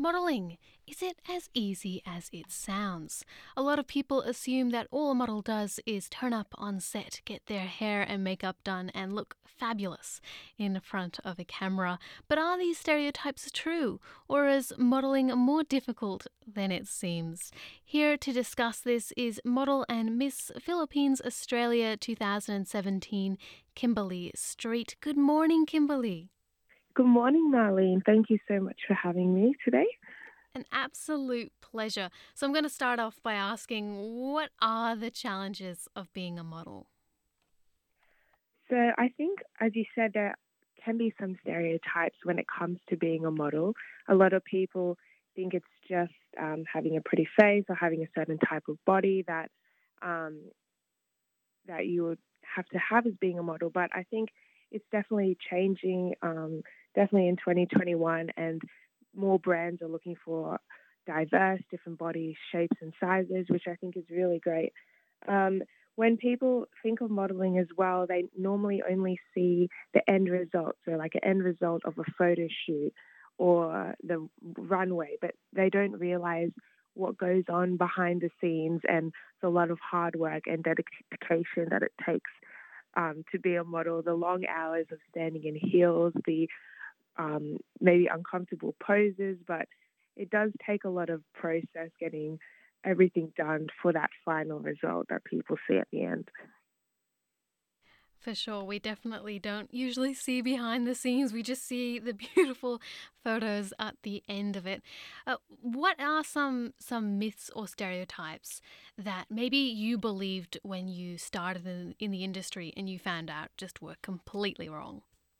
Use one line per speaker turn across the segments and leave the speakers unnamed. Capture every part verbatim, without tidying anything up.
Modelling, is it as easy as it sounds? A lot of people assume that all a model does is turn up on set, get their hair and makeup done, and look fabulous in front of a camera. But are these stereotypes true, or is modelling more difficult than it seems? Here to discuss this is model and Miss Philippines Australia twenty seventeen, Kimberly Street. Good morning, Kimberly.
Good morning, Marlene. Thank you so much for having me today.
An absolute pleasure. So, I'm going to start off by asking, what are the challenges of being a model?
So, I think, as you said, there can be some stereotypes when it comes to being a model. A lot of people think it's just um, having a pretty face or having a certain type of body that um, that you would have to have as being a model. But I think it's definitely changing, um, definitely in twenty twenty-one, and more brands are looking for diverse, different body shapes and sizes, which I think is really great. Um, when people think of modeling as well, they normally only see the end result, so like an end result of a photo shoot or the runway, but they don't realize what goes on behind the scenes, and it's a lot of hard work and dedication that it takes um, to be a model. The long hours of standing in heels, the um, maybe uncomfortable poses, but it does take a lot of process getting everything done for that final result that people see at the end.
For sure, we definitely don't usually see behind the scenes. We just see the beautiful photos at the end of it. Uh, what are some some myths or stereotypes that maybe you believed when you started in, in the industry and you found out just were completely wrong?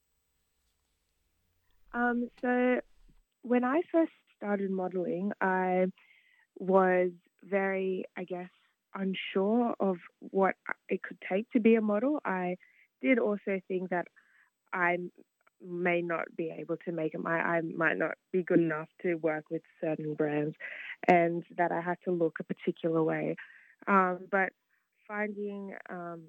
Um, so when I first started modeling, I was very, I guess, unsure of what it could take to be a model. I did also think that I may not be able to make it. My, I might not be good enough to work with certain brands, and that I had to look a particular way. Um, but finding um,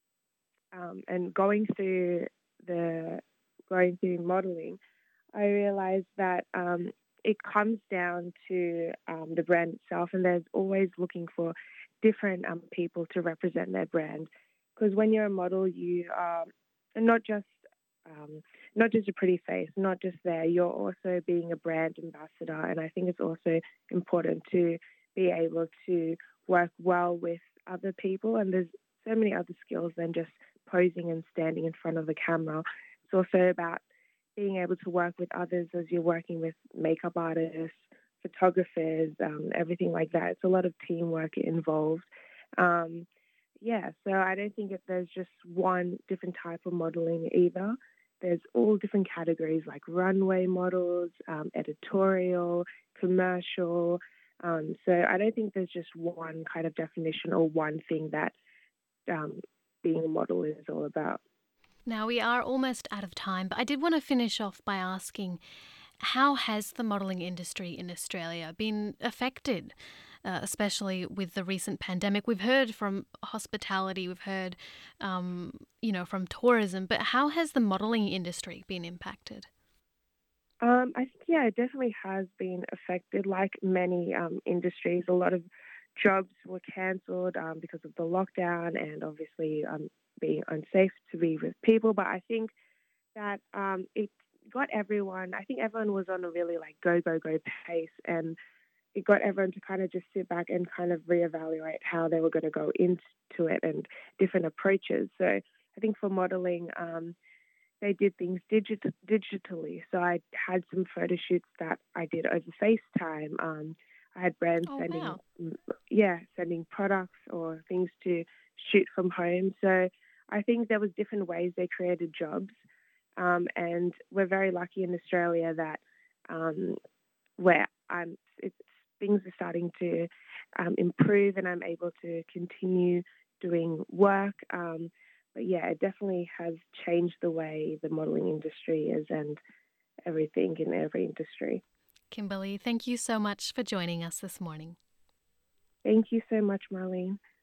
um, and going through the going through modeling, I realized that um, it comes down to um, the brand itself, and there's always looking for different um, people to represent their brand. Because when you're a model, you are not just um, not just a pretty face, not just there. You're also being a brand ambassador, and I think it's also important to be able to work well with other people. And there's so many other skills than just posing and standing in front of the camera. It's also about being able to work with others as you're working with makeup artists, photographers, um, everything like that. It's a lot of teamwork involved. Um, yeah, so I don't think that there's just one different type of modeling either. There's all different categories like runway models, um, editorial, commercial. Um, so I don't think there's just one kind of definition or one thing that um, being a model is all about.
Now, we are almost out of time, but I did want to finish off by asking, how has the modelling industry in Australia been affected, uh, especially with the recent pandemic? We've heard from hospitality, we've heard, um, you know, from tourism, but how has the modelling industry been impacted?
Um, I think, yeah, it definitely has been affected. Like many um, industries, a lot of jobs were cancelled um, because of the lockdown and obviously um, being unsafe to be with people. But I think that um, it got everyone, I think everyone was on a really like go, go, go pace, and it got everyone to kind of just sit back and kind of reevaluate how they were going to go into it and different approaches. So I think for modeling, um, they did things digit- digitally. So I had some photo shoots that I did over FaceTime. Um, I had brands
Oh,
sending,
wow.
mm, yeah, sending products or things to shoot from home. So I think there was different ways they created jobs, um, and we're very lucky in Australia that um, where I'm, it's, things are starting to um, improve, and I'm able to continue doing work. Um, but yeah, it definitely has changed the way the modeling industry is and everything in every industry.
Kimberly, thank you so much for joining us this morning.
Thank you so much, Marlene.